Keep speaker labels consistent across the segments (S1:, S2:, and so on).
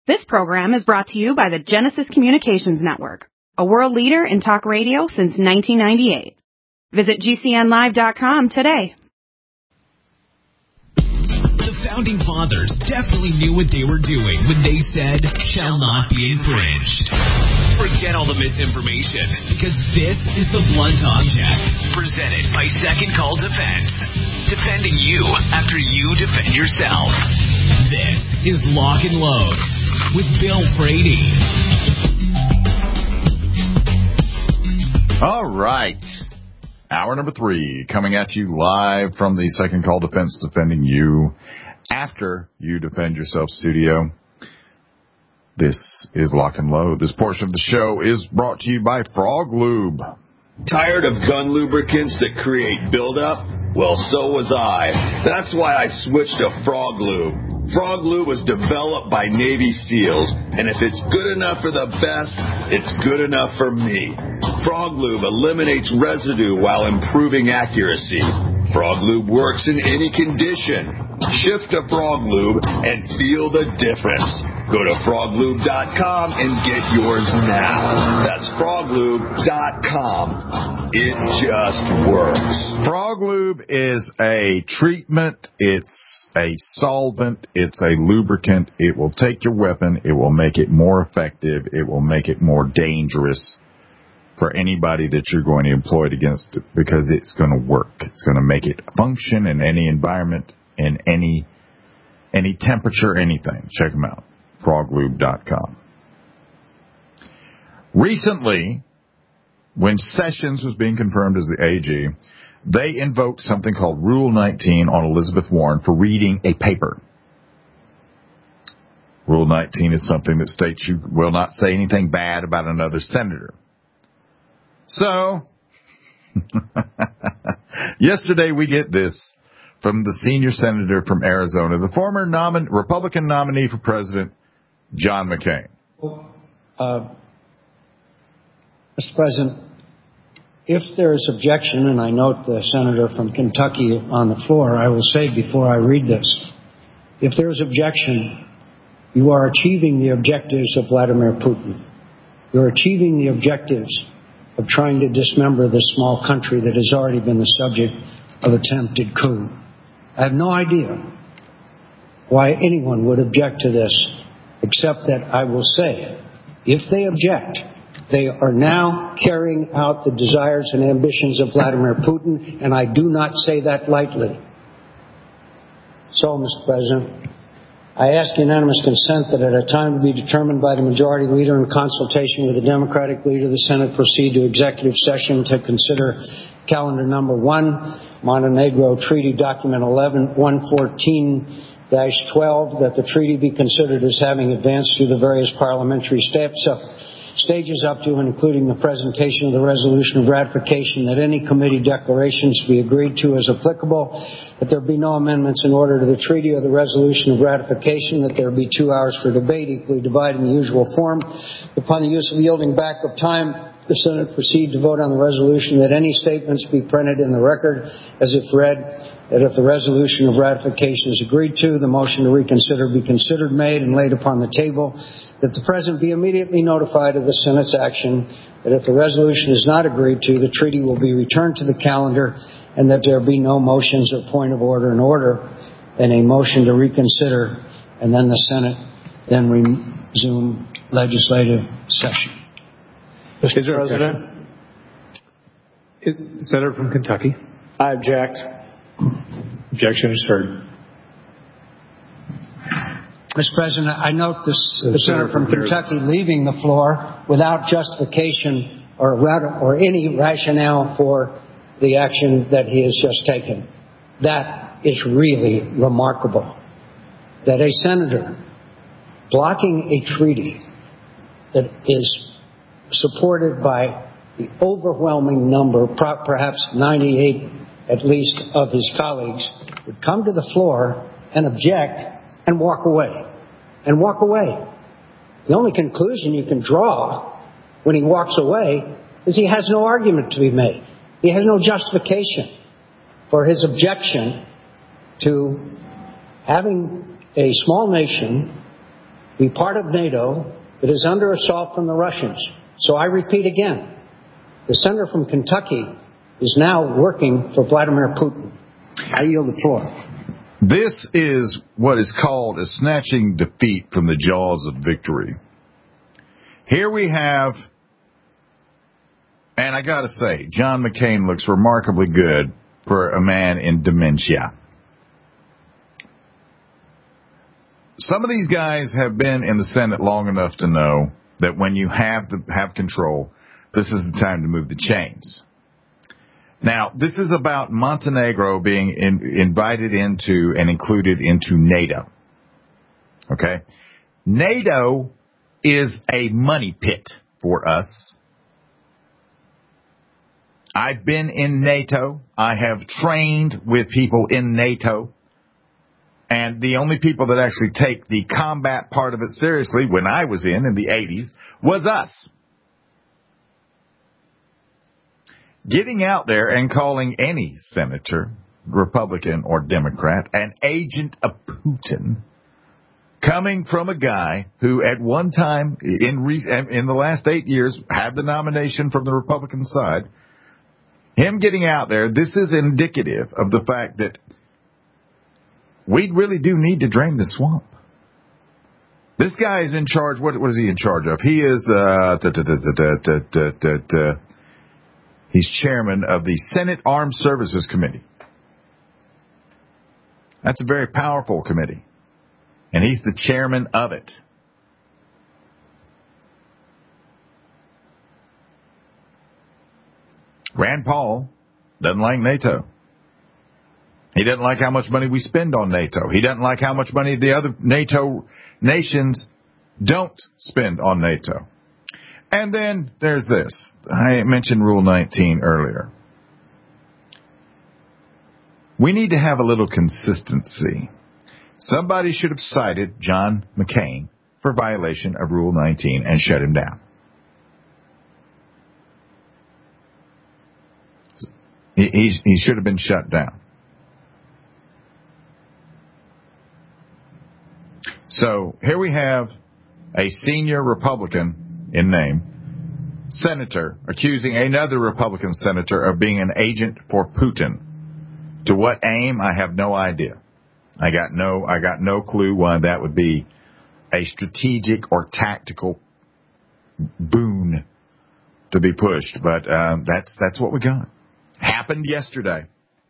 S1: This program is brought to you by the Genesis Communications Network, a world leader in talk radio since 1998. Visit GCNlive.com today.
S2: The Founding Fathers definitely knew what they were doing when they said, "shall not be infringed." Forget all the misinformation, because this is the Blunt Object, presented by Second Call Defense. Defending you after you defend yourself. This is Lock and Load with Bill Frady.
S3: All right. Hour number 3 coming at you live from the Second Call Defense, defending you after you defend yourself studio. This is Lock and Load. This portion of the show is brought to you by Frog Lube.
S4: Tired of gun lubricants that create buildup? Well, so was I. That's why I switched to Frog Lube. Frog Lube was developed by Navy SEALs, and if it's good enough for the best, it's good enough for me. Frog Lube eliminates residue while improving accuracy. Frog Lube works in any condition. Shift to Frog Lube and feel the difference. Go to froglube.com and get yours now. That's froglube.com. It just works.
S3: Frog Lube is a treatment. It's a solvent. It's a lubricant. It will take your weapon. It will make it more effective. It will make it more dangerous for anybody that you're going to employ it against, because it's going to work. It's going to make it function in any environment, in any temperature, anything. Check them out. froglube.com. Recently, when Sessions was being confirmed as the AG, they invoked something called Rule 19 on Elizabeth Warren for reading a paper. Rule 19 is something that states you will not say anything bad about another senator. So, yesterday we get this from the senior senator from Arizona, the former Republican nominee for president, John McCain.
S5: Mr. President, if there is objection, and I note the senator from Kentucky on the floor, I will say before I read this, if there is objection, you are achieving the objectives of Vladimir Putin. You're achieving the objectives of trying to dismember this small country that has already been the subject of attempted coup. I have no idea why anyone would object to this, except that I will say, if they object, they are now carrying out the desires and ambitions of Vladimir Putin, and I do not say that lightly. So, Mr. President, I ask unanimous consent that at a time to be determined by the majority leader in consultation with the Democratic leader, the Senate proceed to executive session to consider calendar number 1, Montenegro Treaty Document 114-12, that the treaty be considered as having advanced through the various parliamentary stages up to and including the presentation of the resolution of ratification, that any committee declarations be agreed to as applicable, that there be no amendments in order to the treaty or the resolution of ratification, that there be 2 hours for debate equally divided in the usual form. Upon the use of yielding back of time, the Senate proceed to vote on the resolution, that any statements be printed in the record as if read, that if the resolution of ratification is agreed to, the motion to reconsider be considered, made, and laid upon the table, that the President be immediately notified of the Senate's action, that if the resolution is not agreed to, the treaty will be returned to the calendar, and that there be no motions or point of order in order, and a motion to reconsider, and then the Senate then resume legislative session.
S6: Mr. President? Senator from Kentucky.
S5: I object.
S6: Objection is heard.
S5: Mr. President, I note the senator from Kentucky leaving the floor without justification or any rationale for the action that he has just taken. That is really remarkable. That a senator blocking a treaty that is supported by the overwhelming number, perhaps 98 at least, of his colleagues, would come to the floor and object and walk away. And walk away. The only conclusion you can draw when he walks away is he has no argument to be made. He has no justification for his objection to having a small nation be part of NATO that is under assault from the Russians. So I repeat again, the senator from Kentucky is now working for Vladimir Putin. I yield the floor.
S3: This is what is called a snatching defeat from the jaws of victory. Here we have, and I gotta say, John McCain looks remarkably good for a man in dementia. Some of these guys have been in the Senate long enough to know that when you have control, this is the time to move the chains. Now, this is about Montenegro being invited into and included into NATO. Okay? NATO is a money pit for us. I've been in NATO. I have trained with people in NATO. And the only people that actually take the combat part of it seriously when I was in the 80s was us. Getting out there and calling any senator, Republican or Democrat, an agent of Putin, coming from a guy who at one time in the last 8 years had the nomination from the Republican side, him getting out there, this is indicative of the fact that we really do need to drain the swamp. This guy is in charge. What is he in charge of? He is he's chairman of the Senate Armed Services Committee. That's a very powerful committee. And he's the chairman of it. Rand Paul doesn't like NATO. He doesn't like how much money we spend on NATO. He doesn't like how much money the other NATO nations don't spend on NATO. And then there's this. I mentioned Rule 19 earlier. We need to have a little consistency. Somebody should have cited John McCain for violation of Rule 19 and shut him down. He should have been shut down. So here we have a senior Republican in name, senator, accusing another Republican senator of being an agent for Putin. To what aim? I have no idea. I got no clue why that would be a strategic or tactical boon to be pushed. But that's what we got. Happened yesterday.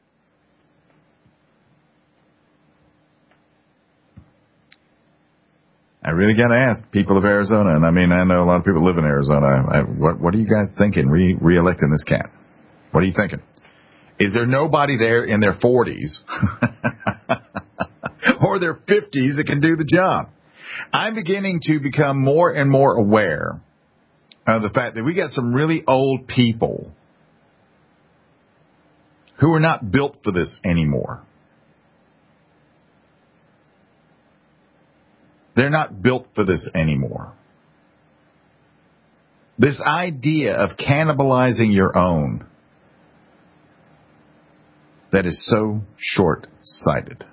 S3: I really got to ask people of Arizona, and I mean, I know a lot of people live in Arizona. What are you guys thinking re-electing this cat? What are you thinking? Is there nobody there in their 40s or their 50s that can do the job? I'm beginning to become more and more aware of the fact that we got some really old people who are not built for this anymore. They're not built for this anymore. This idea of cannibalizing your own, that is so short-sighted.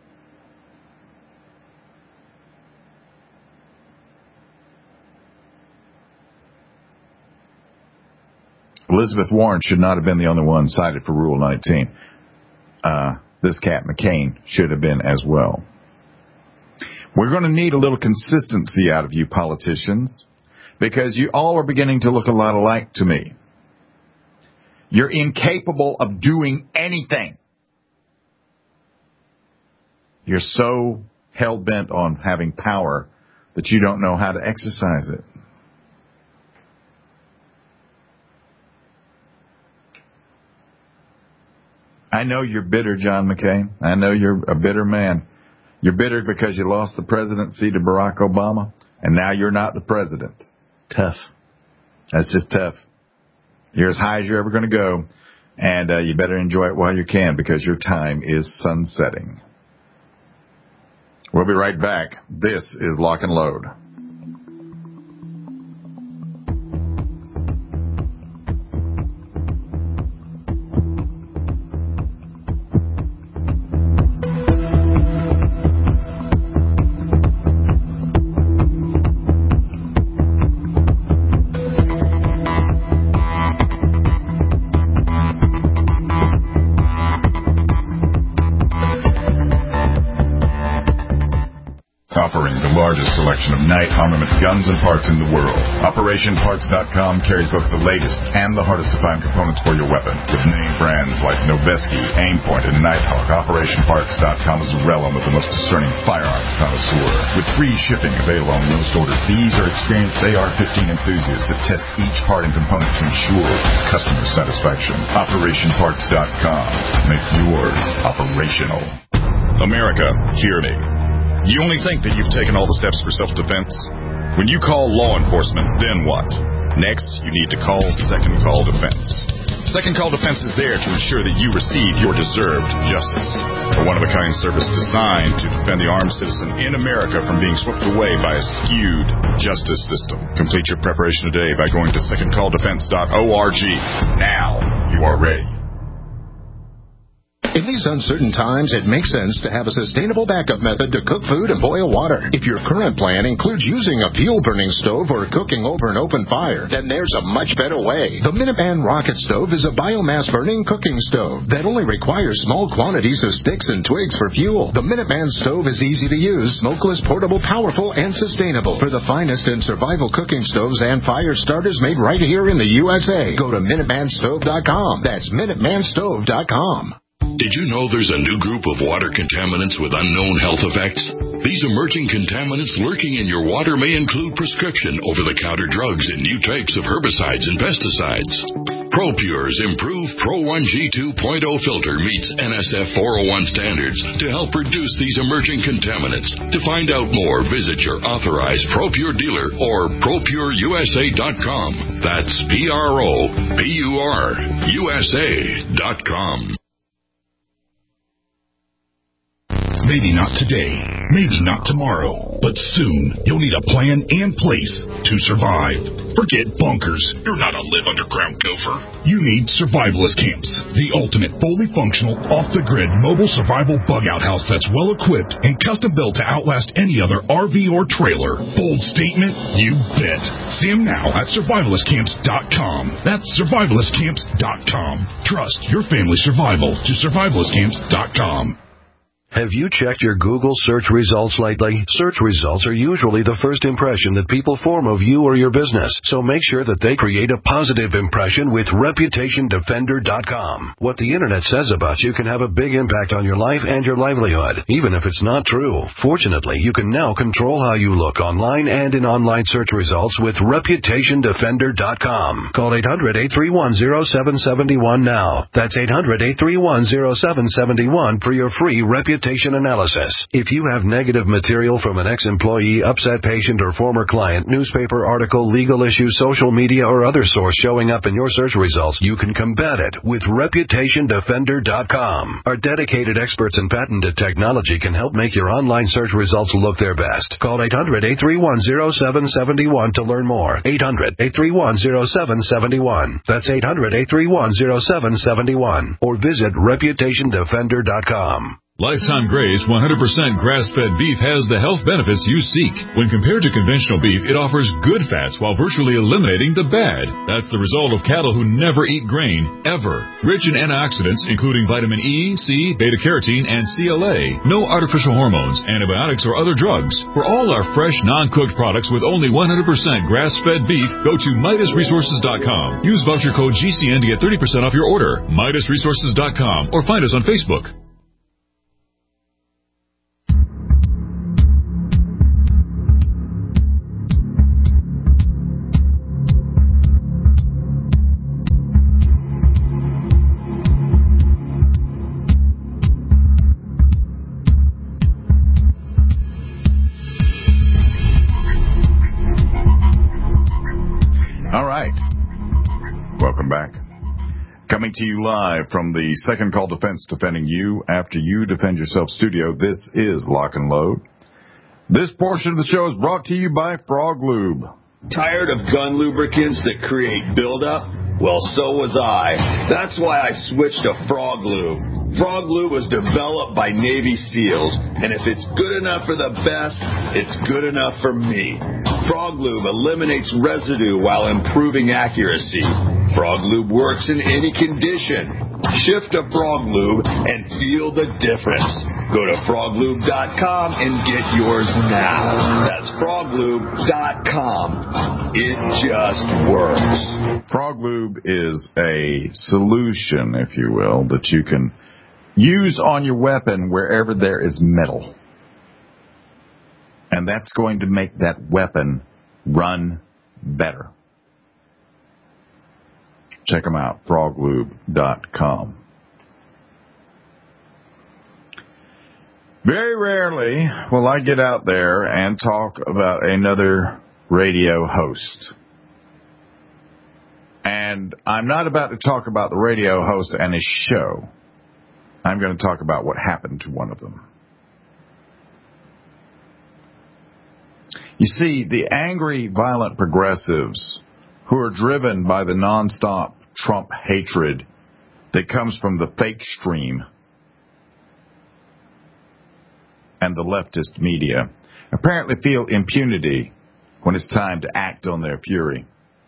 S3: Elizabeth Warren should not have been the only one cited for Rule 19. This cat McCain should have been as well. We're going to need a little consistency out of you politicians, because you all are beginning to look a lot alike to me. You're incapable of doing anything. You're so hell-bent on having power that you don't know how to exercise it. I know you're bitter, John McCain. I know you're a bitter man. You're bitter because you lost the presidency to Barack Obama, and now you're not the president. Tough. That's just tough. You're as high as you're ever going to go, and you better enjoy it while you can, because your time is sunsetting. We'll be right back. This is Lock and Load. selection of night armament guns and parts in the world. OperationParts.com carries both the latest and the hardest-to-find components for your weapon. With name brands like Noveske, Aimpoint, and Nighthawk, OperationParts.com is a realm with the most discerning firearms connoisseur. With free shipping available on most orders, these are experienced AR-15 enthusiasts that test each part and component to ensure customer satisfaction. OperationParts.com. Make yours operational.
S7: America, hear me. You only think that you've taken all the steps for self-defense? When you call law enforcement, then what? Next, you need to call Second Call Defense. Second Call Defense is there to ensure that you receive your deserved justice. A one-of-a-kind service designed to defend the armed citizen in America from being swept away by a skewed justice system. Complete your preparation today by going to secondcalldefense.org. Now you are ready.
S8: In these uncertain times, it makes sense to have a sustainable backup method to cook food and boil water. If your current plan includes using a fuel-burning stove or cooking over an open fire, then there's a much better way. The Minuteman Rocket Stove is a biomass-burning cooking stove that only requires small quantities of sticks and twigs for fuel. The Minuteman Stove is easy to use, smokeless, portable, powerful, and sustainable. For the finest in survival cooking stoves and fire starters made right here in the USA, go to MinutemanStove.com. That's MinutemanStove.com.
S9: Did you know there's a new group of water contaminants with unknown health effects? These emerging contaminants lurking in your water may include prescription over-the-counter drugs and new types of herbicides and pesticides. ProPure's improved Pro 1G 2.0 filter meets NSF 401 standards to help reduce these emerging contaminants. To find out more, visit your authorized ProPure dealer or ProPureUSA.com. That's ProPureUSA.com.
S10: Maybe not today, maybe not tomorrow, but soon you'll need a plan in place to survive. Forget bunkers. You're not a live underground gopher. You need survivalist camps, the ultimate fully functional, off-the-grid mobile survival bug-out house that's well-equipped and custom-built to outlast any other RV or trailer. Bold statement? You bet. See them now at survivalistcamps.com. That's survivalistcamps.com. Trust your family's survival to survivalistcamps.com.
S11: Have you checked your Google search results lately? Search results are usually the first impression that people form of you or your business, so make sure that they create a positive impression with ReputationDefender.com. What the internet says about you can have a big impact on your life and your livelihood, even if it's not true. Fortunately, you can now control how you look online and in online search results with ReputationDefender.com. Call 800-831-0771 now. That's 800-831-0771 for your free reputation analysis. If you have negative material from an ex-employee, upset patient, or former client, newspaper article, legal issue, social media, or other source showing up in your search results, you can combat it with ReputationDefender.com. Our dedicated experts in patented technology can help make your online search results look their best. Call 800-831-0771 to learn more. 800-831-0771. That's 800-831-0771. Or visit ReputationDefender.com.
S12: Lifetime Graze 100% grass-fed beef has the health benefits you seek. When compared to conventional beef, it offers good fats while virtually eliminating the bad. That's the result of cattle who never eat grain, ever. Rich in antioxidants, including vitamin E, C, beta-carotene, and CLA. No artificial hormones, antibiotics, or other drugs. For all our fresh, non-cooked products with only 100% grass-fed beef, go to MidasResources.com. Use voucher code GCN to get 30% off your order. MidasResources.com or find us on Facebook.
S3: All right. Welcome back. Coming to you live from the Second Call Defense, defending you after you defend yourself studio. This is Lock and Load. This portion of the show is brought to you by Frog Lube.
S4: Tired of gun lubricants that create buildup? Well, so was I. That's why I switched to Frog Lube. Frog Lube was developed by Navy SEALs, and if it's good enough for the best, it's good enough for me. Frog Lube eliminates residue while improving accuracy. Frog Lube works in any condition. Shift to Frog Lube and feel the difference. Go to froglube.com and get yours now. That's froglube.com. It just works.
S3: Frog Lube is a solution, if you will, that you can use on your weapon wherever there is metal. And that's going to make that weapon run better. Check them out, froglube.com. Very rarely will I get out there and talk about another radio host. And I'm not about to talk about the radio host and his show. I'm going to talk about what happened to one of them. You see, the angry, violent progressives who are driven by the nonstop Trump hatred that comes from the fake stream and the leftist media apparently feel impunity when it's time to act on their fury.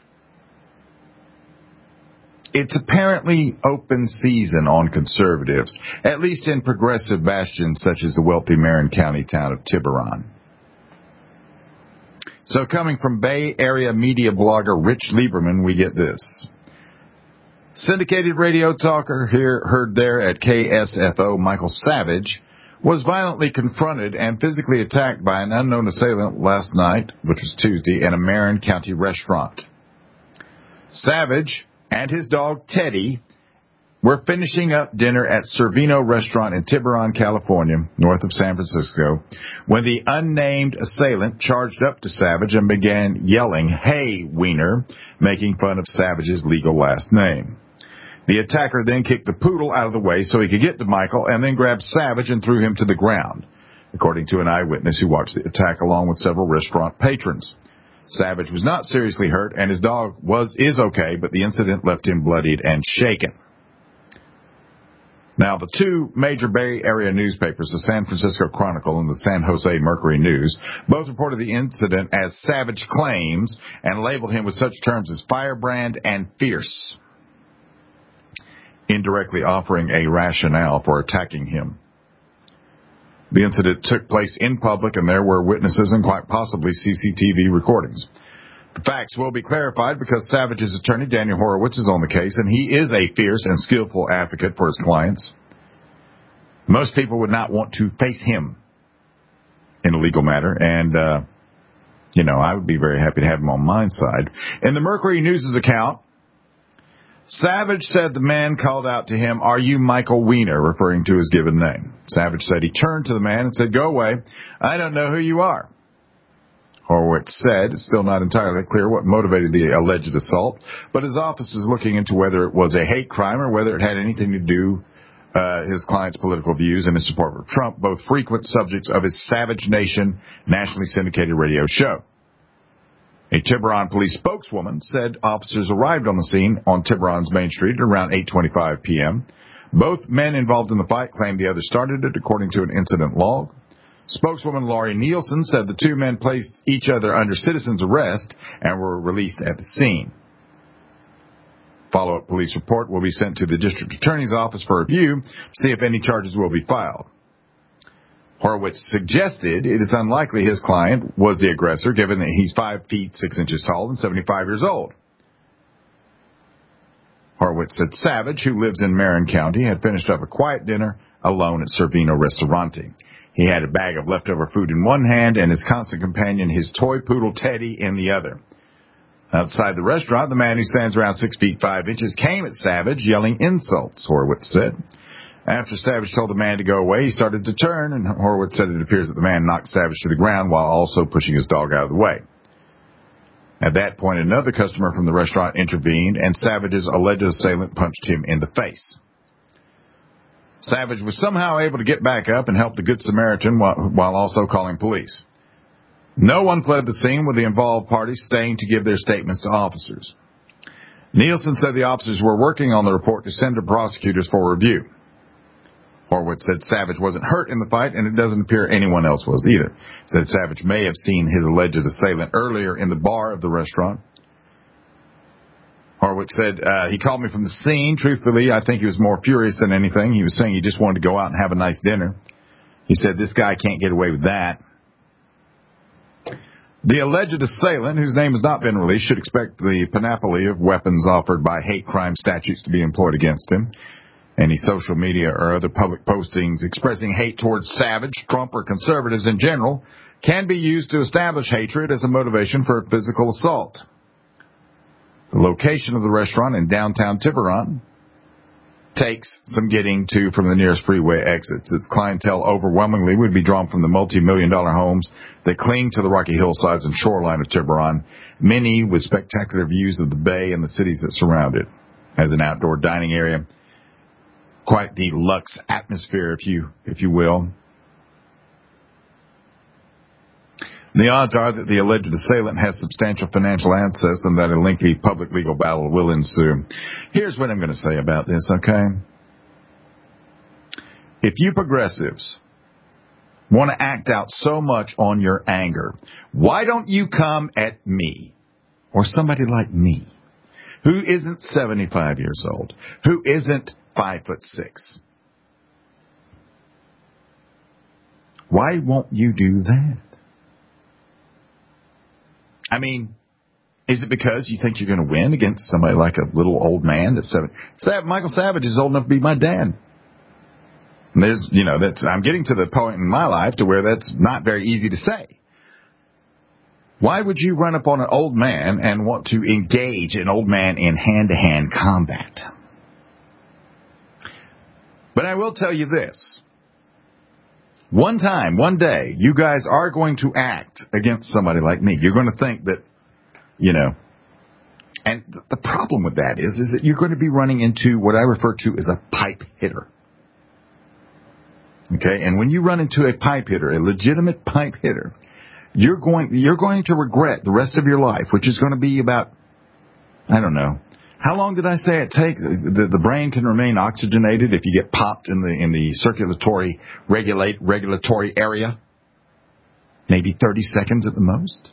S3: It's apparently open season on conservatives, at least in progressive bastions such as the wealthy Marin County town of Tiburon. So coming from Bay Area media blogger Rich Lieberman, we get this. Syndicated radio talker heard there at KSFO, Michael Savage, was violently confronted and physically attacked by an unknown assailant last night, which was Tuesday, in a Marin County restaurant. Savage and his dog Teddy were finishing up dinner at Servino Restaurant in Tiburon, California, north of San Francisco, when the unnamed assailant charged up to Savage and began yelling, "Hey, Wiener," making fun of Savage's legal last name. The attacker then kicked the poodle out of the way so he could get to Michael and then grabbed Savage and threw him to the ground, according to an eyewitness who watched the attack along with several restaurant patrons. Savage was not seriously hurt and his dog is okay, but the incident left him bloodied and shaken. Now, the two major Bay Area newspapers, the San Francisco Chronicle and the San Jose Mercury News, both reported the incident as Savage claims and labeled him with such terms as firebrand and fierce, indirectly offering a rationale for attacking him. The incident took place in public, and there were witnesses and quite possibly CCTV recordings. The facts will be clarified because Savage's attorney, Daniel Horowitz, is on the case, and he is a fierce and skillful advocate for his clients. Most people would not want to face him in a legal matter, and, I would be very happy to have him on my side. In the Mercury News' account, Savage said the man called out to him, "Are you Michael Wiener?" referring to his given name. Savage said he turned to the man and said, "Go away. I don't know who you are." Horowitz said it's still not entirely clear what motivated the alleged assault, but his office is looking into whether it was a hate crime or whether it had anything to do his client's political views and his support for Trump, both frequent subjects of his Savage Nation nationally syndicated radio show. A Tiburon police spokeswoman said officers arrived on the scene on Tiburon's Main Street at around 8:25 p.m. Both men involved in the fight claimed the other started it, according to an incident log. Spokeswoman Laurie Nielsen said the two men placed each other under citizen's arrest and were released at the scene. Follow-up police report will be sent to the district attorney's office for review to see if any charges will be filed. Horowitz suggested it is unlikely his client was the aggressor, given that he's 5 feet 6 inches tall and 75 years old. Horowitz said Savage, who lives in Marin County, had finished up a quiet dinner alone at Servino Ristorante. He had a bag of leftover food in one hand and his constant companion, his toy poodle Teddy, in the other. Outside the restaurant, the man who stands around 6 feet 5 inches came at Savage, yelling insults, Horowitz said. After Savage told the man to go away, he started to turn, and Horowitz said it appears that the man knocked Savage to the ground while also pushing his dog out of the way. At that point, another customer from the restaurant intervened, and Savage's alleged assailant punched him in the face. Savage was somehow able to get back up and help the Good Samaritan while also calling police. No one fled the scene, with the involved parties staying to give their statements to officers. Nielsen said the officers were working on the report to send to prosecutors for review. Horowitz said Savage wasn't hurt in the fight, and it doesn't appear anyone else was either. He said Savage may have seen his alleged assailant earlier in the bar of the restaurant. Horowitz said, he called me from the scene. Truthfully, I think he was more furious than anything. He was saying he just wanted to go out and have a nice dinner. He said this guy can't get away with that. The alleged assailant, whose name has not been released, should expect the panoply of weapons offered by hate crime statutes to be employed against him. Any social media or other public postings expressing hate towards Savage, Trump, or conservatives in general can be used to establish hatred as a motivation for a physical assault. The location of the restaurant in downtown Tiburon takes some getting to from the nearest freeway exits. Its clientele overwhelmingly would be drawn from the multi-million-dollar homes that cling to the rocky hillsides and shoreline of Tiburon, many with spectacular views of the bay and the cities that surround it. As an outdoor dining area, quite the luxe atmosphere, if you will. The odds are that the alleged assailant has substantial financial access and that a lengthy public legal battle will ensue. Here's what I'm going to say about this, okay? If you progressives want to act out so much on your anger, why don't you come at me or somebody like me who isn't 75 years old, who isn't 5'6"? Why won't you do that? I mean, is it because you think you're going to win against somebody like a little old man that's 7? Michael Savage is old enough to be my dad. And there's, I'm getting to the point in my life to where that's not very easy to say. Why would you run up on an old man and want to engage an old man in hand-to-hand combat? But I will tell you this. One day, you guys are going to act against somebody like me. You're going to think that, and the problem with that is that you're going to be running into what I refer to as a pipe hitter. Okay, and when you run into a pipe hitter, a legitimate pipe hitter, you're going to regret the rest of your life, which is going to be about, I don't know. How long did I say it takes? The brain can remain oxygenated if you get popped in the circulatory regulatory area? Maybe 30 seconds at the most.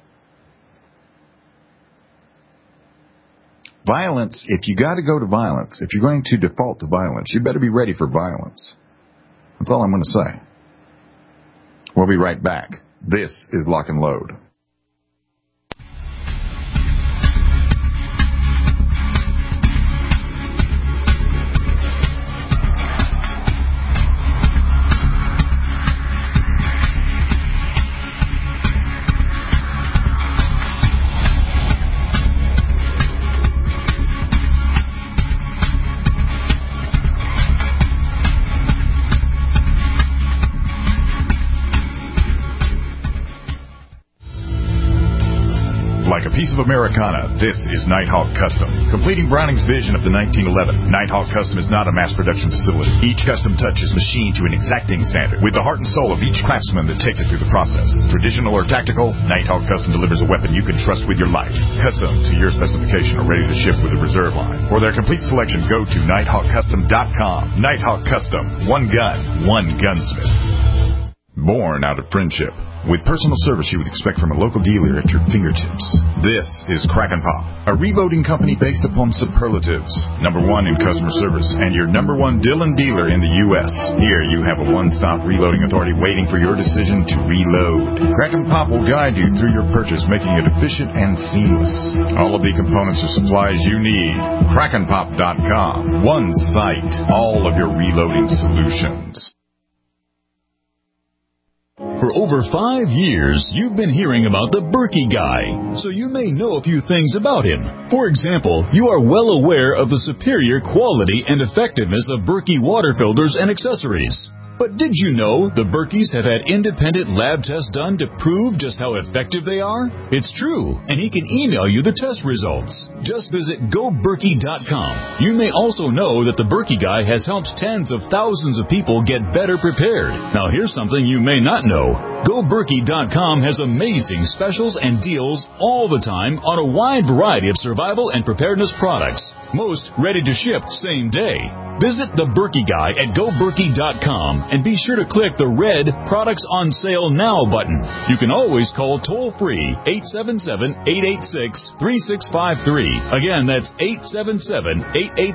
S3: Violence, if you got to go to violence, if you're going to default to violence, you better be ready for violence. That's all I'm going to say. We'll be right back. This is Lock and Load.
S7: Like a piece of Americana, this is Nighthawk Custom. Completing Browning's vision of the 1911, Nighthawk Custom is not a mass production facility. Each custom touch is machined to an exacting standard, with the heart and soul of each craftsman that takes it through the process. Traditional or tactical, Nighthawk Custom delivers a weapon you can trust with your life. Custom to your specification or ready to ship with a reserve line. For their complete selection, go to nighthawkcustom.com. Nighthawk Custom. One gun, one gunsmith. Born out of friendship. With personal service you would expect from a local dealer at your fingertips. This is Kraken Pop, a reloading company based upon superlatives. #1 in customer service and your #1 Dillon dealer in the U.S. Here you have a one-stop reloading authority waiting for your decision to reload. Kraken Pop will guide you through your purchase, making it efficient and seamless. All of the components or supplies you need. KrakenPop.com. One site. All of your reloading solutions.
S12: For over 5 years, you've been hearing about the Berkey Guy, so you may know a few things about him. For example, you are well aware of the superior quality and effectiveness of Berkey water filters and accessories. But did you know the Berkeys have had independent lab tests done to prove just how effective they are? It's true, and he can email you the test results. Just visit GoBerkey.com. You may also know that the Berkey Guy has helped tens of thousands of people get better prepared. Now here's something you may not know. GoBerkey.com has amazing specials and deals all the time on a wide variety of survival and preparedness products. Most ready to ship same day. Visit the Berkey Guy at GoBerkey.com and be sure to click the red Products on Sale Now button. You can always call toll-free 877-886-3653. Again, that's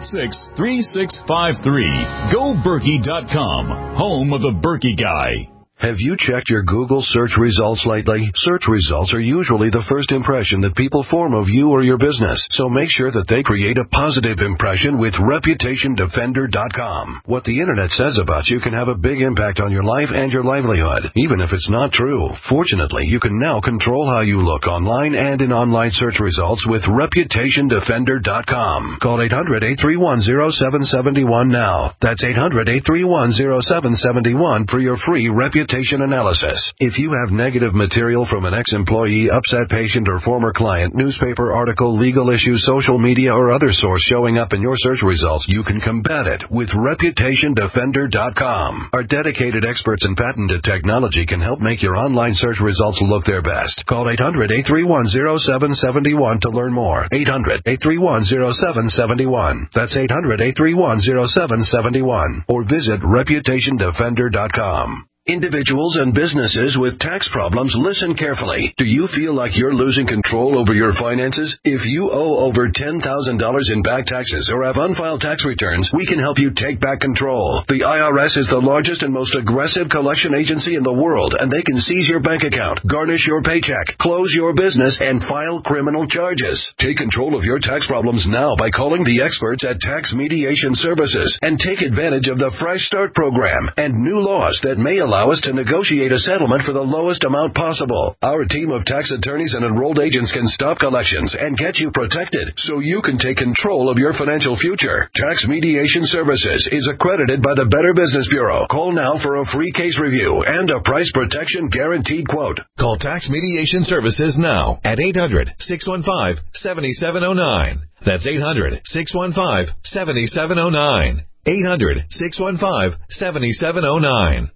S12: 877-886-3653. GoBerkey.com, home of the Berkey Guy.
S11: Have you checked your Google search results lately? Search results are usually the first impression that people form of you or your business, so make sure that they create a positive impression with ReputationDefender.com. What the Internet says about you can have a big impact on your life and your livelihood, even if it's not true. Fortunately, you can now control how you look online and in online search results with ReputationDefender.com. Call 800-831-0771 now. That's 800-831-0771 for your free reputation analysis. If you have negative material from an ex-employee, upset patient, or former client, newspaper article, legal issue, social media, or other source showing up in your search results, you can combat it with ReputationDefender.com. Our dedicated experts in patented technology can help make your online search results look their best. Call 800-831-0771 to learn more. 800-831-0771. That's 800-831-0771. Or visit ReputationDefender.com. Individuals and businesses with tax problems, listen carefully. Do you feel like you're losing control over your finances? If you owe over $10,000 in back taxes or have unfiled tax returns, we can help you take back control. The IRS is the largest and most aggressive collection agency in the world, and they can seize your bank account, garnish your paycheck, close your business, and file criminal charges. Take control of your tax problems now by calling the experts at Tax Mediation Services and take advantage of the Fresh Start program and new laws that may allow us to negotiate a settlement for the lowest amount possible. Our team of tax attorneys and enrolled agents can stop collections and get you protected so you can take control of your financial future. Tax Mediation Services is accredited by the Better Business Bureau. Call now for a free case review and a price protection guaranteed quote.
S2: Call Tax Mediation Services now at 800-615-7709. That's 800-615-7709. 800-615-7709.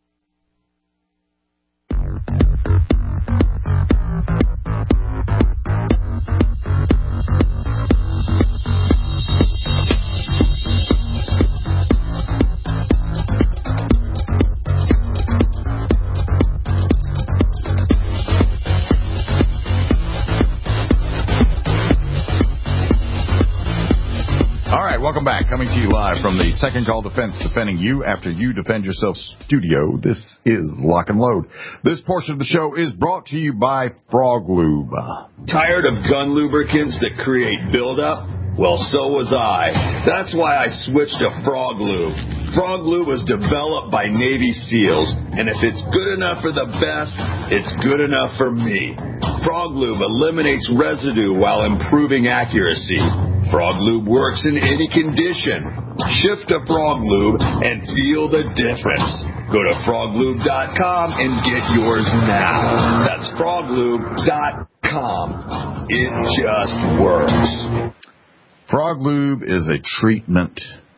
S3: Welcome back. Coming to you live from the Second Call Defense, defending you after you defend yourself studio. This is Lock and Load. This portion of the show is brought to you by Frog Lube.
S4: Tired of gun lubricants that create buildup? Well, so was I. That's why I switched to Frog Lube. Frog Lube was developed by Navy SEALs, and if it's good enough for the best, it's good enough for me. Frog Lube eliminates residue while improving accuracy. Frog Lube works in any condition. Shift to Frog Lube and feel the difference. Go to froglube.com and get yours now. That's froglube.com. It just works.
S3: Frog Lube is a treatment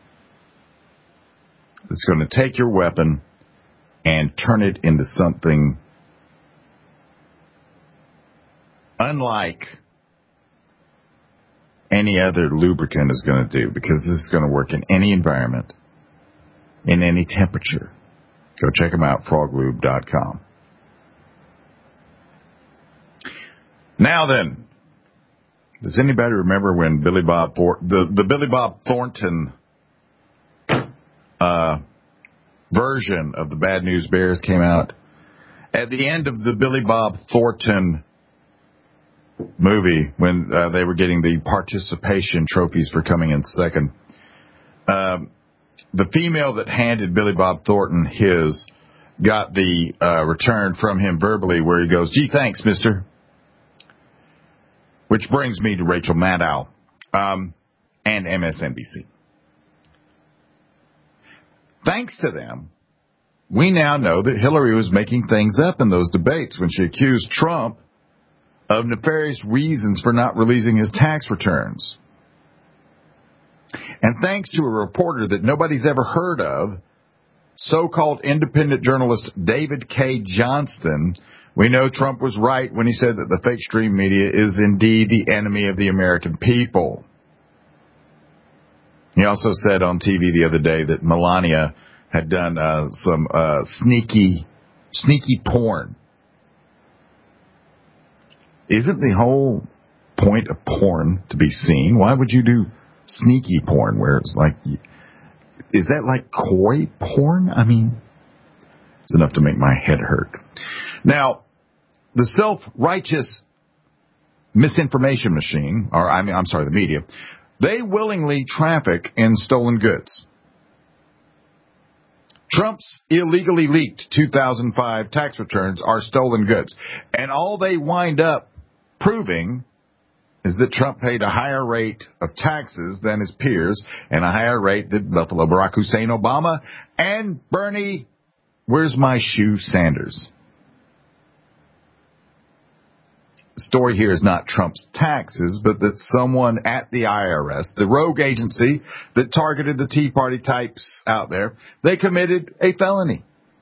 S3: that's going to take your weapon and turn it into something unlike any other lubricant is going to do, because this is going to work in any environment, in any temperature. Go check them out, froglube.com. Now then, does anybody remember when Billy Bob the Billy Bob Thornton version of the Bad News Bears came out? At the end of the Billy Bob Thornton movie, when they were getting the participation trophies for coming in second, the female that handed Billy Bob Thornton his got the return from him verbally where he goes, "Gee, thanks, mister." Which brings me to Rachel Maddow and MSNBC. Thanks to them, we now know that Hillary was making things up in those debates when she accused Trump of nefarious reasons for not releasing his tax returns. And thanks to a reporter that nobody's ever heard of, so-called independent journalist David K. Johnston, we know Trump was right when he said that the fake stream media is indeed the enemy of the American people. He also said on TV the other day that Melania had done some sneaky porn. Isn't the whole point of porn to be seen? Why would you do sneaky porn where it's like, is that like coy porn? I mean, It's enough to make my head hurt. Now, the self-righteous misinformation machine, the media, they willingly traffic in stolen goods. Trump's illegally leaked 2005 tax returns are stolen goods. And all they wind up proving is that Trump paid a higher rate of taxes than his peers and a higher rate than Buffalo Barack Hussein Obama and Bernie, where's my shoe, Sanders. The story here is not Trump's taxes, but that someone at the IRS, the rogue agency that targeted the Tea Party types out there, they committed a felony.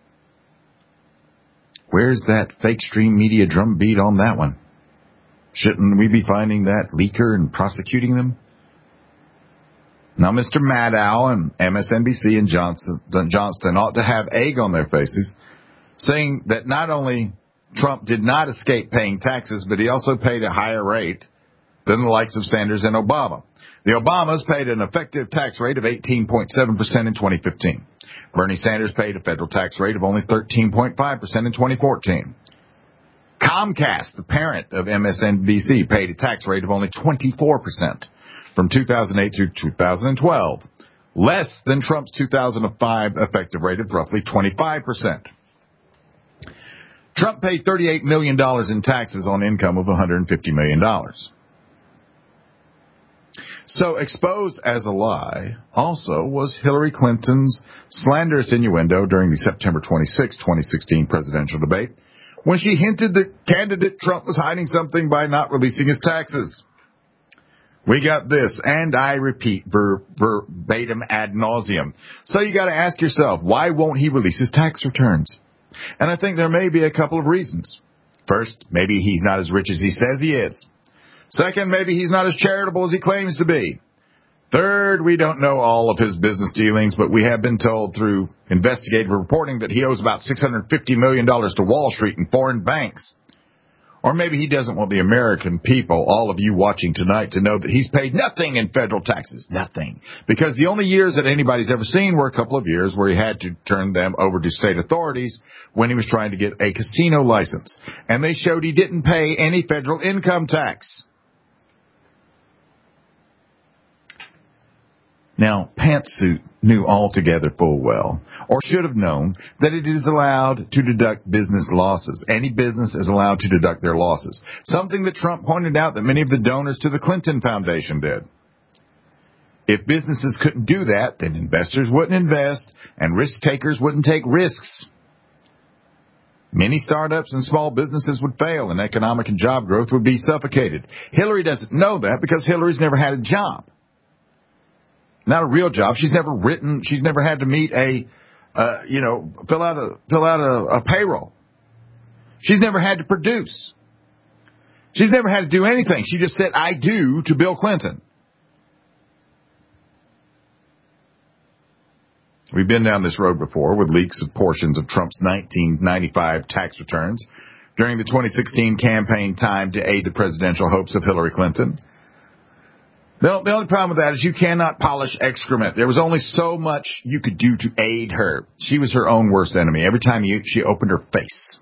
S3: Where's that fake stream media drumbeat on that one? Shouldn't we be finding that leaker and prosecuting them? Now, Mr. Maddow and MSNBC and Johnston ought to have egg on their faces, saying that not only Trump did not escape paying taxes, but he also paid a higher rate than the likes of Sanders and Obama. The Obamas paid an effective tax rate of 18.7% in 2015. Bernie Sanders paid a federal tax rate of only 13.5% in 2014. Comcast, the parent of MSNBC, paid a tax rate of only 24% from 2008 through 2012, less than Trump's 2005 effective rate of roughly 25%. Trump paid $38 million in taxes on income of $150 million. So exposed as a lie also was Hillary Clinton's slanderous innuendo during the September 26, 2016 presidential debate, when she hinted that candidate Trump was hiding something by not releasing his taxes. We got this, and I repeat verbatim ad nauseum. So you got to ask yourself, why won't he release his tax returns? And I think there may be a couple of reasons. First, maybe he's not as rich as he says he is. Second, maybe he's not as charitable as he claims to be. Third, we don't know all of his business dealings, but we have been told through investigative reporting that he owes about $650 million to Wall Street and foreign banks. Or maybe he doesn't want the American people, all of you watching tonight, to know that he's paid nothing in federal taxes. Nothing. Because the only years that anybody's ever seen were a couple of years where he had to turn them over to state authorities when he was trying to get a casino license. And they showed he didn't pay any federal income tax. Now, Pantsuit knew altogether full well, or should have known, that it is allowed to deduct business losses. Any business is allowed to deduct their losses, something that Trump pointed out that many of the donors to the Clinton Foundation did. If businesses couldn't do that, then investors wouldn't invest, and risk takers wouldn't take risks. Many startups and small businesses would fail, and economic and job growth would be suffocated. Hillary doesn't know that because Hillary's never had a job. Not a real job. She's never had to meet fill out a payroll. She's never had to produce. She's never had to do anything. She just said, I do, to Bill Clinton. We've been down this road before with leaks of portions of Trump's 1995 tax returns during the 2016 campaign time to aid the presidential hopes of Hillary Clinton. The only problem with that is you cannot polish excrement. There was only so much you could do to aid her. She was her own worst enemy every time she opened her face.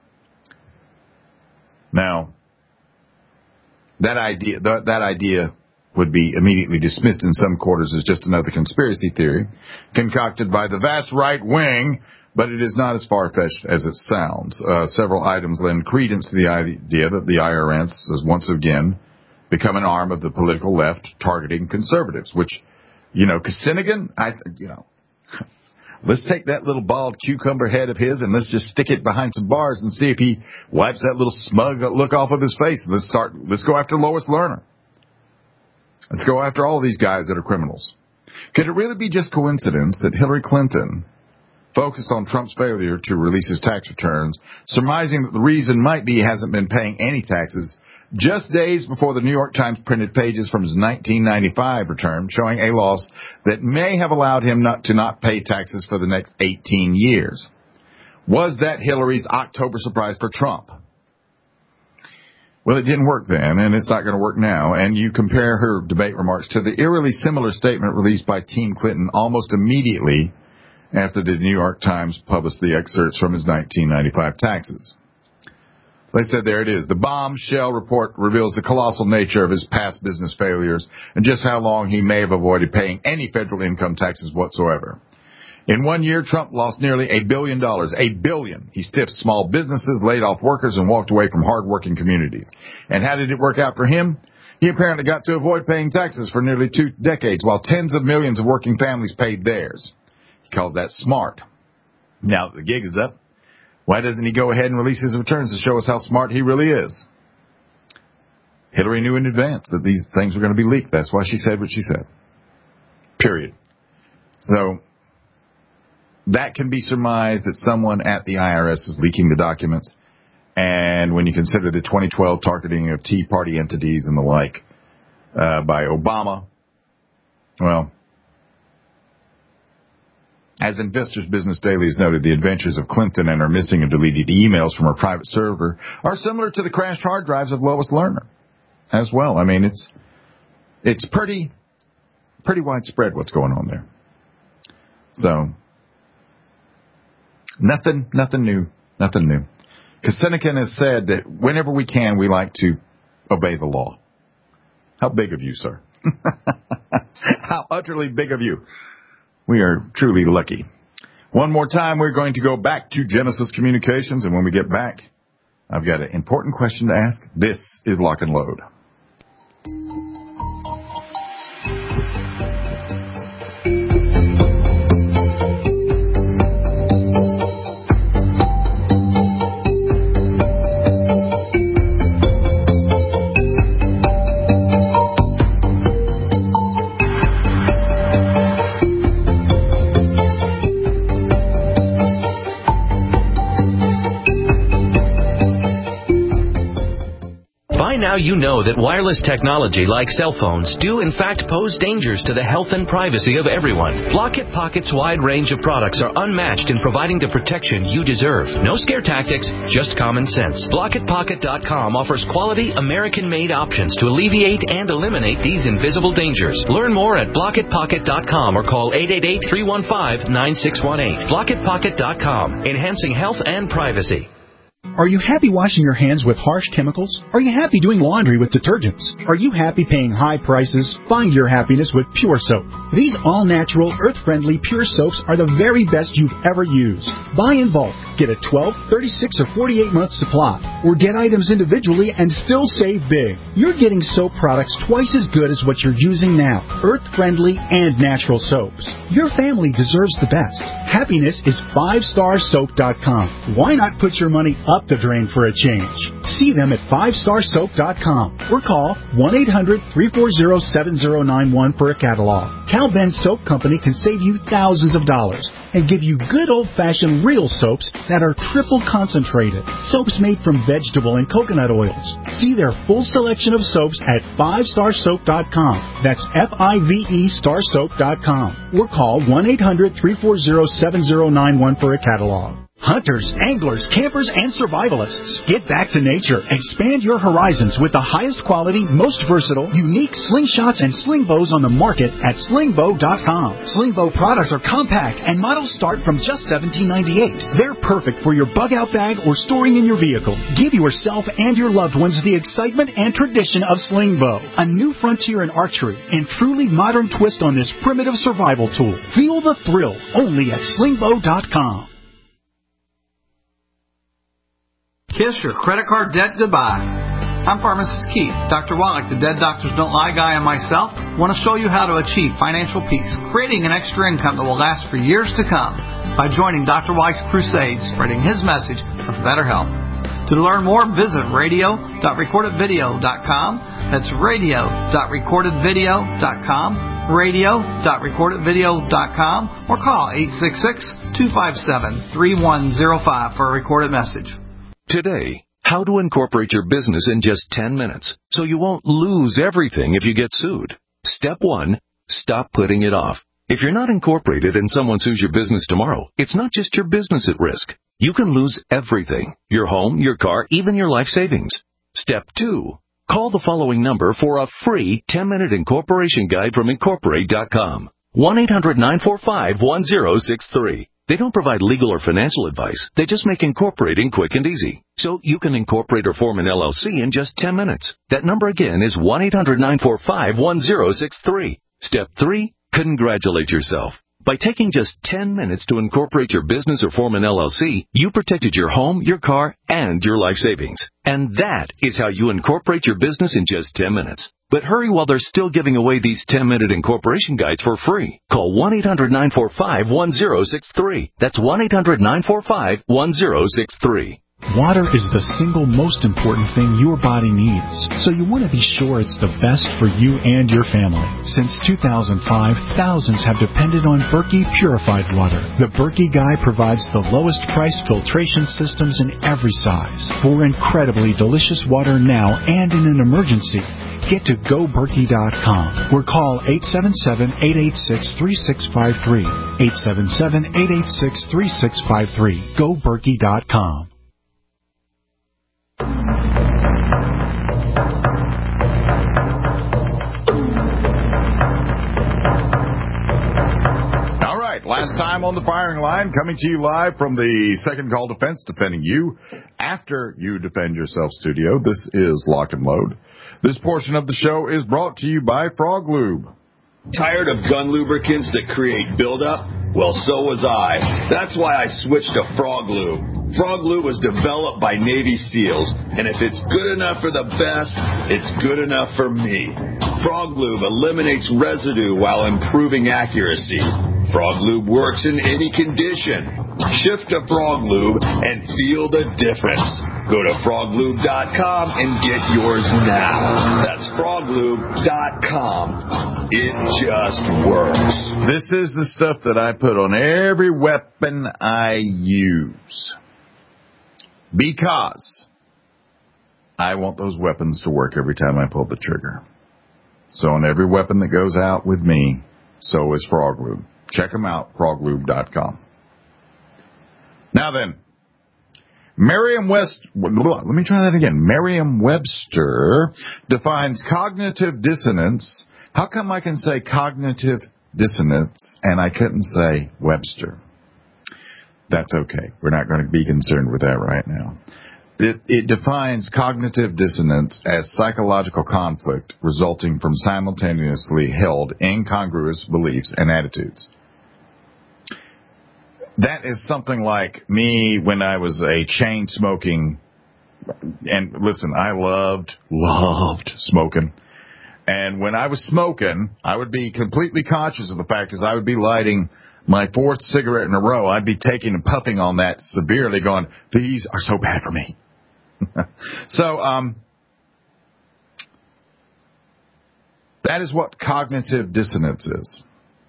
S3: Now, that idea would be immediately dismissed in some quarters as just another conspiracy theory concocted by the vast right wing, but it is not as far-fetched as it sounds. Several items lend credence to the idea that the IRS has once again become an arm of the political left targeting conservatives, which, Kissinigan, let's take that little bald cucumber head of his and let's just stick it behind some bars and see if he wipes that little smug look off of his face. Let's go after Lois Lerner. Let's go after all of these guys that are criminals. Could it really be just coincidence that Hillary Clinton focused on Trump's failure to release his tax returns, surmising that the reason might be he hasn't been paying any taxes, just days before the New York Times printed pages from his 1995 return showing a loss that may have allowed him not pay taxes for the next 18 years? Was that Hillary's October surprise for Trump? Well, it didn't work then, and it's not going to work now. And you compare her debate remarks to the eerily similar statement released by Team Clinton almost immediately after the New York Times published the excerpts from his 1995 taxes. They said, there it is. The bombshell report reveals the colossal nature of his past business failures and just how long he may have avoided paying any federal income taxes whatsoever. In 1 year, Trump lost nearly $1 billion. $1 billion. He stiffed small businesses, laid off workers, and walked away from hard-working communities. And how did it work out for him? He apparently got to avoid paying taxes for nearly 2 decades, while tens of millions of working families paid theirs. He calls that smart. Now that the gig is up, why doesn't he go ahead and release his returns to show us how smart he really is? Hillary knew in advance that these things were going to be leaked. That's why she said what she said. Period. So that can be surmised that someone at the IRS is leaking the documents. And when you consider the 2012 targeting of Tea Party entities and the like by Obama, well, as Investors Business Daily has noted, the adventures of Clinton and her missing and deleted emails from her private server are similar to the crashed hard drives of Lois Lerner as well. I mean, it's pretty widespread what's going on there. So, nothing new. Because Seneca has said that whenever we can, we like to obey the law. How big of you, sir? How utterly big of you. We are truly lucky. One more time, we're going to go back to Genesis Communications, and when we get back, I've got an important question to ask. This is Lock and Load.
S13: Now you know that wireless technology like cell phones do in fact pose dangers to the health and privacy of everyone. Blockit Pocket's wide range of products are unmatched in providing the protection you deserve. No scare tactics, just common sense. BlockitPocket.com offers quality American-made options to alleviate and eliminate these invisible dangers. Learn more at BlockitPocket.com or call 888-315-9618. BlockitPocket.com, enhancing health and privacy.
S14: Are you happy washing your hands with harsh chemicals? Are you happy doing laundry with detergents? Are you happy paying high prices? Find your happiness with Pure Soap. These all-natural, earth-friendly Pure Soaps are the very best you've ever used. Buy in bulk. Get a 12, 36, or 48-month supply. Or get items individually and still save big. You're getting soap products twice as good as what you're using now. Earth-friendly and natural soaps. Your family deserves the best. Happiness is 5starsoap.com. Why not put your money up the drain for a change? See them at 5starsoap.com or call 1-800-340-7091 for a catalog. Cal Ben Soap Company can save you thousands of dollars and give you good old-fashioned real soaps that are triple concentrated. Soaps made from vegetable and coconut oils. See their full selection of soaps at 5starsoap.com. That's F-I-V-E starsoap.com or call 1-800-340-7091 for a catalog. Hunters, anglers, campers, and survivalists, get back to nature. Expand your horizons with the highest quality, most versatile, unique slingshots and sling bows on the market at slingbow.com. Slingbow products are compact and models start from just $17.98. They're perfect for your bug-out bag or storing in your vehicle. Give yourself and your loved ones the excitement and tradition of Slingbow, a new frontier in archery and truly modern twist on this primitive survival tool. Feel the thrill only at slingbow.com.
S15: Kiss your credit card debt goodbye. I'm Pharmacist Keith. Dr. Wallach, the Dead Doctors Don't Lie guy, and myself want to show you how to achieve financial peace, creating an extra income that will last for years to come by joining Dr. Wallach's crusade, spreading his message of better health. To learn more, visit radio.recordedvideo.com. That's radio.recordedvideo.com, radio.recordedvideo.com, or call 866-257-3105 for a recorded message.
S16: Today, how to incorporate your business in just 10 minutes so you won't lose everything if you get sued. Step 1, stop putting it off. If you're not incorporated and someone sues your business tomorrow, it's not just your business at risk. You can lose everything, your home, your car, even your life savings. Step 2, call the following number for a free 10-minute incorporation guide from Incorporate.com. 1-800-945-1063. They don't provide legal or financial advice. They just make incorporating quick and easy. So you can incorporate or form an LLC in just 10 minutes. That number again is 1-800-945-1063. Step 3, congratulate yourself. By taking just 10 minutes to incorporate your business or form an LLC, you protected your home, your car, and your life savings. And that is how you incorporate your business in just 10 minutes. But hurry while they're still giving away these 10-minute incorporation guides for free. Call 1-800-945-1063. That's 1-800-945-1063.
S14: Water is the single most important thing your body needs, so you want to be sure it's the best for you and your family. Since 2005, thousands have depended on Berkey purified water. The Berkey Guy provides the lowest price filtration systems in every size for incredibly delicious water now and in an emergency. Get to GoBerkey.com or call 877-886-3653. 877-886-3653. GoBerkey.com.
S3: All right, last time on the firing line, coming to you live from the Second Call Defense, defending you after you defend yourself studio. This is Lock and Load. This portion of the show is brought to you by Frog Lube.
S4: Tired of gun lubricants that create buildup? Well, so was I. That's why I switched to Frog Lube. Frog Lube was developed by Navy SEALs, and if it's good enough for the best, it's good enough for me. Frog Lube eliminates residue while improving accuracy. Frog Lube works in any condition. Shift to Frog Lube and feel the difference. Go to froglube.com and get yours now. That's froglube.com. It just works.
S3: This is the stuff that I put on every weapon I use, because I want those weapons to work every time I pull the trigger. So on every weapon that goes out with me, so is Frog Lube. Check them out, froglube.com. Now then, Merriam-Webster defines cognitive dissonance. How come I can say cognitive dissonance and I couldn't say Webster? That's okay. We're not going to be concerned with that right now. It defines cognitive dissonance as psychological conflict resulting from simultaneously held incongruous beliefs and attitudes. That is something like me when I was a chain-smoking, and listen, I loved smoking. And when I was smoking, I would be completely conscious of the fact as I would be lighting my fourth cigarette in a row, I'd be taking and puffing on that severely, going, these are so bad for me. So, that is what cognitive dissonance is.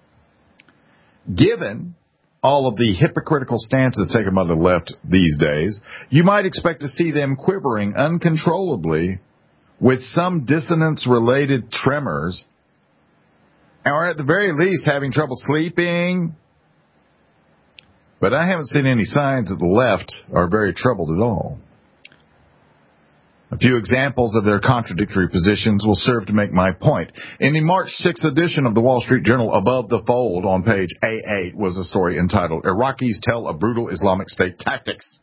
S3: Given all of the hypocritical stances taken by the left these days, you might expect to see them quivering uncontrollably with some dissonance-related tremors, or at the very least having trouble sleeping. But I haven't seen any signs that the left are very troubled at all. A few examples of their contradictory positions will serve to make my point. In the March 6th edition of the Wall Street Journal, above the fold on page A8 was a story entitled, Iraqis Tell of Brutal Islamic State Tactics.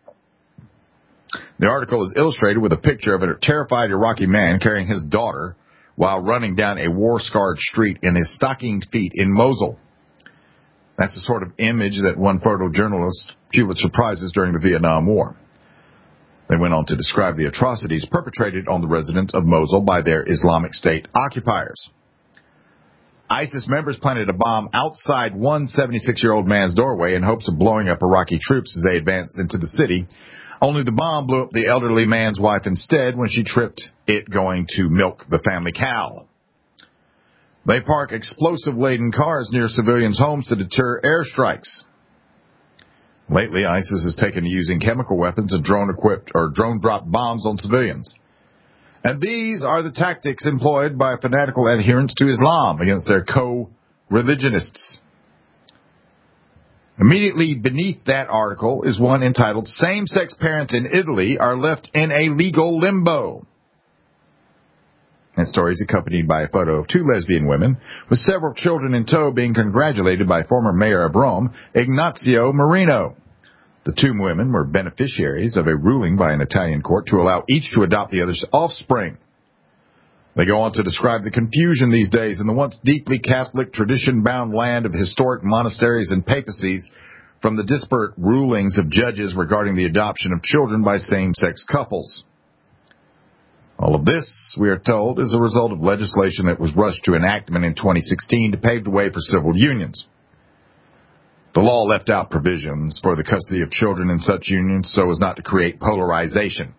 S3: The article is illustrated with a picture of a terrified Iraqi man carrying his daughter while running down a war-scarred street in his stockinged feet in Mosul. That's the sort of image that won photojournalist Pulitzer Prizes during the Vietnam War. They went on to describe the atrocities perpetrated on the residents of Mosul by their Islamic State occupiers. ISIS members planted a bomb outside one 76-year-old man's doorway in hopes of blowing up Iraqi troops as they advanced into the city. Only the bomb blew up the elderly man's wife instead when she tripped it going to milk the family cow. They park explosive-laden cars near civilians' homes to deter airstrikes. Lately, ISIS has taken to using chemical weapons and drone-equipped or drone-dropped bombs on civilians. And these are the tactics employed by fanatical adherents to Islam against their co-religionists. Immediately beneath that article is one entitled, Same-Sex Parents in Italy Are Left in a Legal Limbo. That story is accompanied by a photo of two lesbian women with several children in tow being congratulated by former mayor of Rome, Ignazio Marino. The two women were beneficiaries of a ruling by an Italian court to allow each to adopt the other's offspring. They go on to describe the confusion these days in the once deeply Catholic, tradition-bound land of historic monasteries and papacies from the disparate rulings of judges regarding the adoption of children by same-sex couples. All of this, we are told, is a result of legislation that was rushed to enactment in 2016 to pave the way for civil unions. The law left out provisions for the custody of children in such unions so as not to create polarization.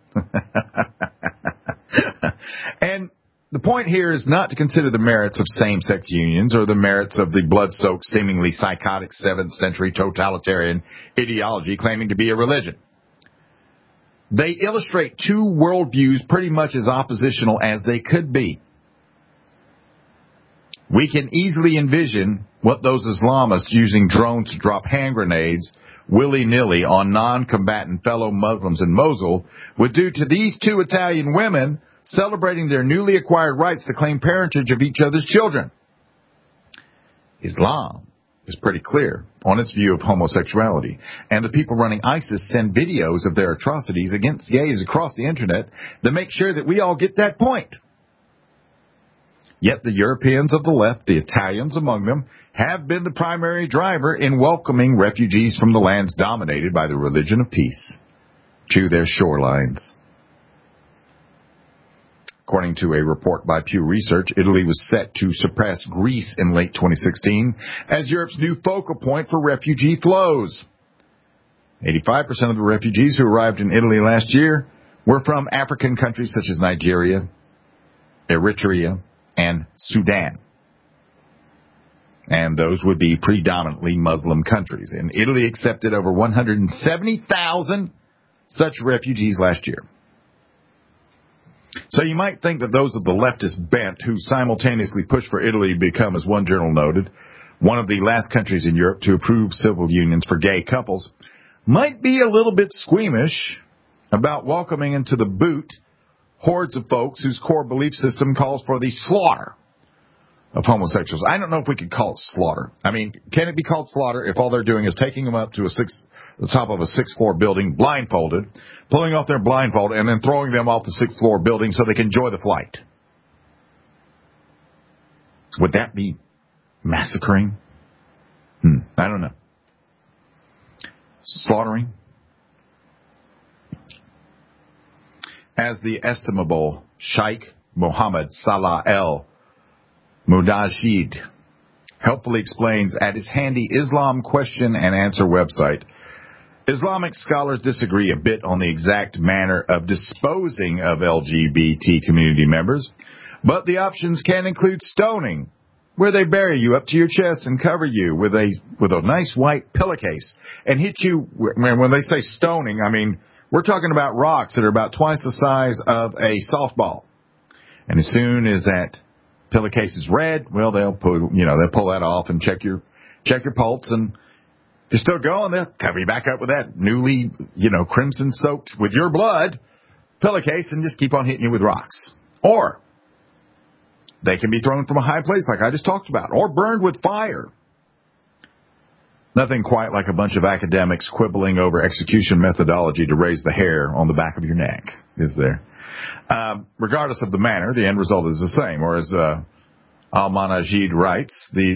S3: And the point here is not to consider the merits of same-sex unions or the merits of the blood-soaked, seemingly psychotic 7th century totalitarian ideology claiming to be a religion. They illustrate two worldviews pretty much as oppositional as they could be. We can easily envision what those Islamists using drones to drop hand grenades willy-nilly on non-combatant fellow Muslims in Mosul would do to these two Italian women celebrating their newly acquired rights to claim parentage of each other's children. Islam is pretty clear on its view of homosexuality, and the people running ISIS send videos of their atrocities against gays across the internet to make sure that we all get that point. Yet the Europeans of the left, the Italians among them, have been the primary driver in welcoming refugees from the lands dominated by the religion of peace to their shorelines. According to a report by Pew Research, Italy was set to surpass Greece in late 2016 as Europe's new focal point for refugee flows. 85% of the refugees who arrived in Italy last year were from African countries such as Nigeria, Eritrea, and Sudan. And those would be predominantly Muslim countries. And Italy accepted over 170,000 such refugees last year. So you might think that those of the leftist bent who simultaneously pushed for Italy to become, as one journal noted, one of the last countries in Europe to approve civil unions for gay couples, might be a little bit squeamish about welcoming into the boot hordes of folks whose core belief system calls for the slaughter of homosexuals. I don't know if we could call it slaughter. I mean, can it be called slaughter if all they're doing is taking them up to the top of a 6th-floor building blindfolded, pulling off their blindfold, and then throwing them off the 6th-floor building so they can enjoy the flight? Would that be massacring? I don't know. Slaughtering? As the estimable Sheikh Mohammed Salah El Mudajid helpfully explains at his handy Islam question and answer website, Islamic scholars disagree a bit on the exact manner of disposing of LGBT community members, but the options can include stoning, where they bury you up to your chest and cover you with a nice white pillowcase and hit you. When they say stoning, I mean, we're talking about rocks that are about twice the size of a softball. And as soon as that pillowcase is red, well, they'll pull that off and check your pulse, and if you're still going, they'll cover you back up with that newly, crimson soaked with your blood pillowcase and just keep on hitting you with rocks. Or they can be thrown from a high place like I just talked about, or burned with fire. Nothing quite like a bunch of academics quibbling over execution methodology to raise the hair on the back of your neck, is there? Regardless of the manner, the end result is the same. Or as Al-Manajid writes, the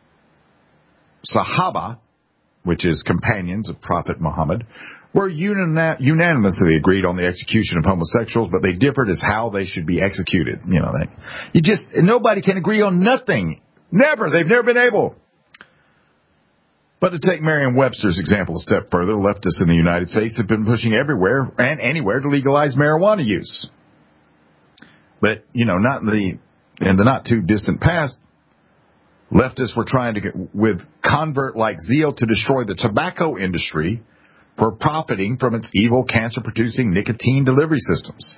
S3: Sahaba, which is companions of Prophet Muhammad, were unanimously agreed on the execution of homosexuals, but they differed as how they should be executed. Nobody can agree on nothing. Never. They've never been able. But to take Merriam-Webster's example a step further, leftists in the United States have been pushing everywhere and anywhere to legalize marijuana use. But, not in the not too distant past, leftists were trying to get with convert-like zeal to destroy the tobacco industry for profiting from its evil cancer-producing nicotine delivery systems.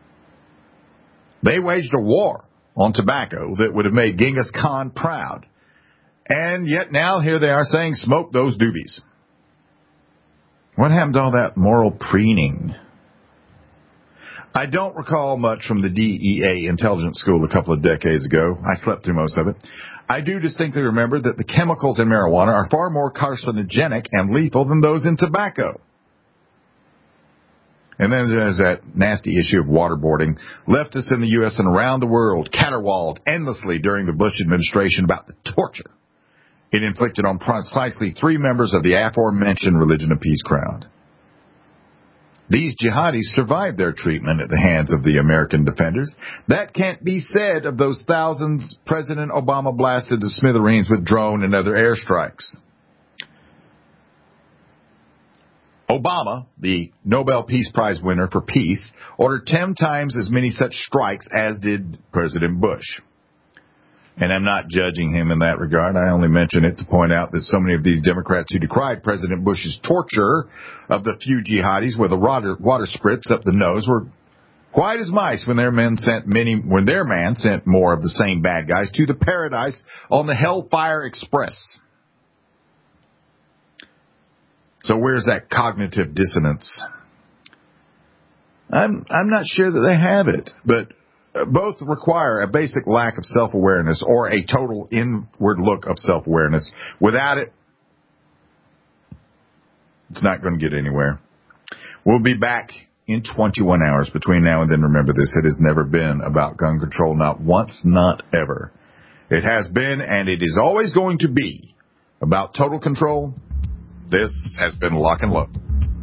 S3: They waged a war on tobacco that would have made Genghis Khan proud. And yet now here they are saying, smoke those doobies. What happened to all that moral preening? I don't recall much from the DEA intelligence school a couple of decades ago. I slept through most of it. I do distinctly remember that the chemicals in marijuana are far more carcinogenic and lethal than those in tobacco. And then there's that nasty issue of waterboarding. Leftists in the U.S. and around the world caterwauled endlessly during the Bush administration about the torture it inflicted on precisely 3 members of the aforementioned Religion of Peace crowd. These jihadis survived their treatment at the hands of the American defenders. That can't be said of those thousands President Obama blasted to smithereens with drone and other airstrikes. Obama, the Nobel Peace Prize winner for peace, ordered 10 times as many such strikes as did President Bush. And I'm not judging him in that regard. I only mention it to point out that so many of these Democrats who decried President Bush's torture of the few jihadis with a water spritz up the nose were quiet as mice when their man sent more of the same bad guys to the paradise on the Hellfire Express. So where's that cognitive dissonance? I'm not sure that they have it, but both require a basic lack of self-awareness or a total inward look of self-awareness. Without it, it's not going to get anywhere. We'll be back in 21 hours. Between now and then, remember this, it has never been about gun control, not once, not ever. It has been, and it is always going to be, about total control. This has been Lock and Load.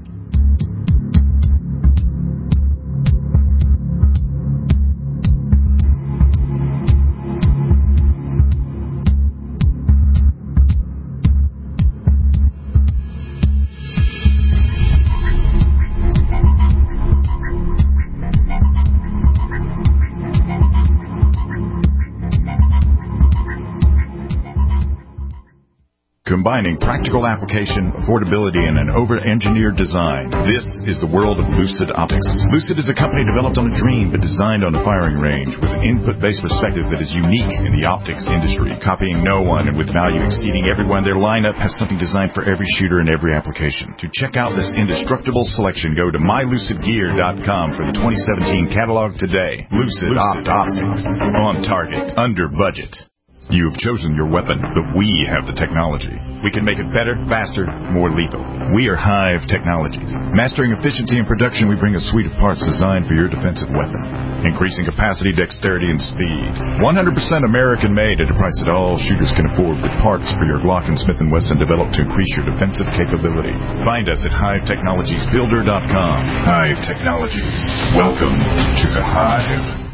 S3: Combining practical application, affordability, and an over-engineered design. This is the world of Lucid Optics. Lucid is a company developed on a dream but designed on the firing range with an input-based perspective that is unique in the optics industry, copying no one and with value exceeding everyone. Their lineup has something designed for every shooter and every application. To check out this indestructible selection, go to mylucidgear.com for the 2017 catalog today. Lucid Optics. On target. Under budget. You have chosen your weapon, but we have the technology. We can make it better, faster, more lethal. We are Hive Technologies. Mastering efficiency and production, we bring a suite of parts designed for your defensive weapon. Increasing capacity, dexterity, and speed. 100% American-made at a price that all shooters can afford, with parts for your Glock and Smith & Wesson developed to increase your defensive capability. Find us at HiveTechnologiesBuilder.com. Hive Technologies. Welcome to the Hive.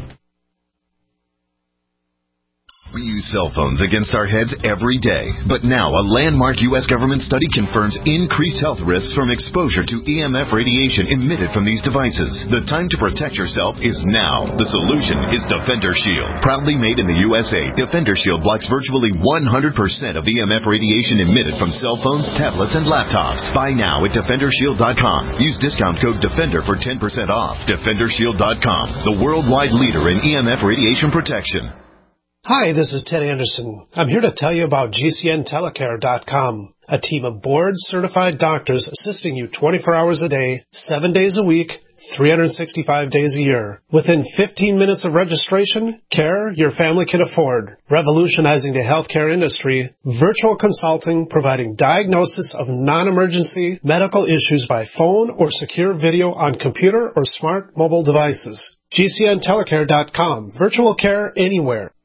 S17: We use cell phones against our heads every day. But now, a landmark U.S. government study confirms increased health risks from exposure to EMF radiation emitted from these devices. The time to protect yourself is now. The solution is Defender Shield. Proudly made in the USA, Defender Shield blocks virtually 100% of EMF radiation emitted from cell phones, tablets, and laptops. Buy now at DefenderShield.com. Use discount code DEFENDER for 10% off. DefenderShield.com, the worldwide leader in EMF radiation protection.
S18: Hi, this is Ted Anderson. I'm here to tell you about GCNTelecare.com, a team of board-certified doctors assisting you 24 hours a day, 7 days a week, 365 days a year. Within 15 minutes of registration, care your family can afford. Revolutionizing the healthcare industry, virtual consulting providing diagnosis of non-emergency medical issues by phone or secure video on computer or smart mobile devices. GCNTelecare.com. Virtual care anywhere.